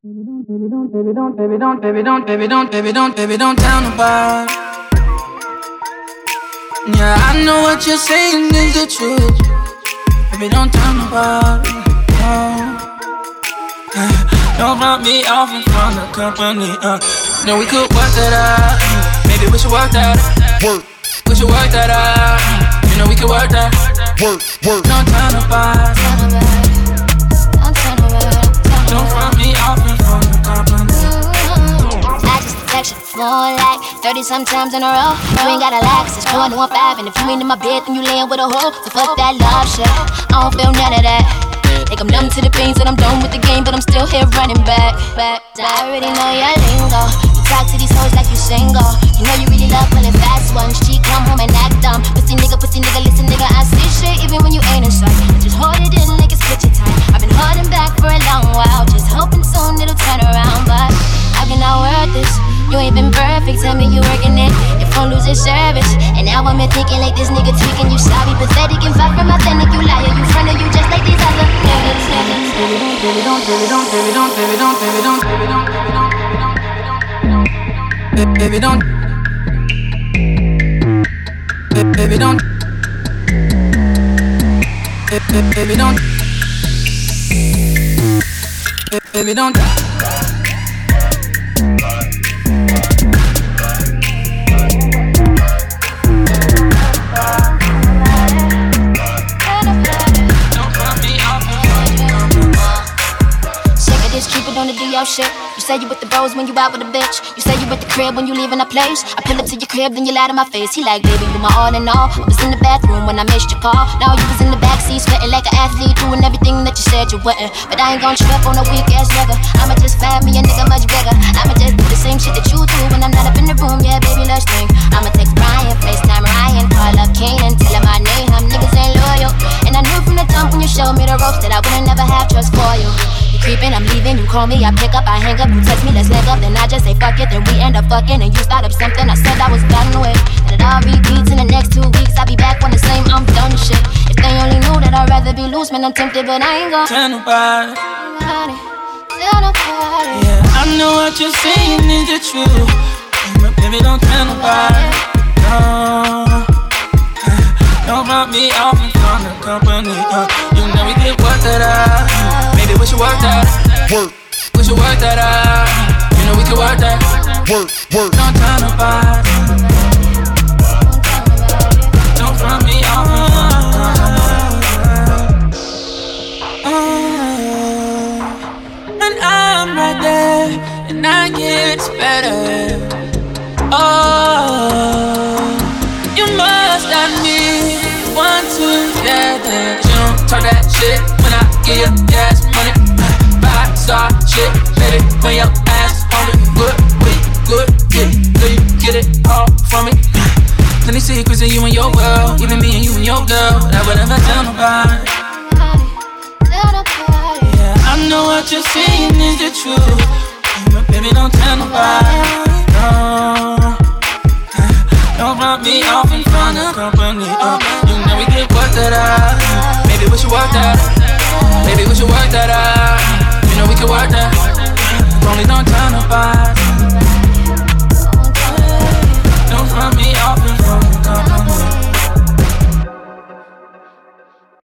tell nobody. Yeah, I know what you're saying is the truth. Baby, don't tell nobody. Don't run me off in front of company. No, we could work that out. Maybe we should work that out. Work. We should work that out. You know we could work that. Work. Don't tell nobody. Don't run me off in front of company. I just text your phone like 30 sometimes in a row. You ain't gotta lie, 'cause it's 4-1-5. And if you ain't in my bed, then you layin' with a hoe. So fuck that love shit, I don't feel none of that. Think I'm numb to the pains and I'm done with the game, but I'm still here running back. I already know your lingo. You talk to these hoes like you single. You know you really love pulling fast ones. She come home and act dumb. Pussy nigga, listen nigga, I see shit even when you ain't inside. Just hold it in like it's picture time. I've been holding back for a long while, just hoping soon it'll turn around. But I've been not worth this. You ain't been perfect, tell me you working it. Your phone loses service, and now I'm here thinking like this nigga tweaking. You sorry, pathetic, and far from authentic. You liar, you front of you just like these other niggas. Baby, don't. Baby, don't. Baby, don't. Baby, don't. Baby, don't. Don't do your shit. You say you with the bros when you out with a bitch. You say you at the crib when you leaving a place. I pull up to your crib, then you lie to my face. He like, baby, you my all in all. I was in the bathroom when I missed your call. Now you was in the backseat, sweating like an athlete, doing everything that you said you wouldn't. But I ain't gon' trip on a weak ass nigga. I'ma just find me a nigga much bigger. I'ma just do the same shit that you do when I'm not up in the room. Yeah, baby, let's drink. I'ma text Brian, FaceTime Ryan, call up Kanan, tell him my name. Niggas ain't loyal, and I knew from the jump when you showed me the ropes that I wouldn't never have trust for you. Creeping, I'm leaving, you call me, I pick up, I hang up, you text me, let's link up, then I just say fuck it, then we end up fucking, and you start up something I said I was done with, and it all repeats in the next 2 weeks, I'll be back on the same, I'm done with shit. If they only knew that I'd rather be loose, man, I'm tempted, but I ain't gon' tell nobody. Tell nobody. Yeah, I know what you're saying is the truth, but baby, don't tell nobody. No. Don't run me off in front of company. You know we could work that out. Maybe we should work that. Work. We should work that out. You know we could work that. Work. Don't tell nobody. Don't run me off in front of and I'm right there, and I get better. Oh, you must admit. One together. You don't talk that shit when I give you gas money. 5-star shit, baby, when your ass on me. Good, yeah, you get it all from me. Plenty secrets in you and your world, even me and you and your girl. I would never tell nobody. Yeah, I know what you're saying is the truth, but baby, don't tell nobody. No. Don't run me off in front of company. You know we could work that out. Maybe we should work that. Maybe we should work that out. You know we could work that. Only don't tell nobody.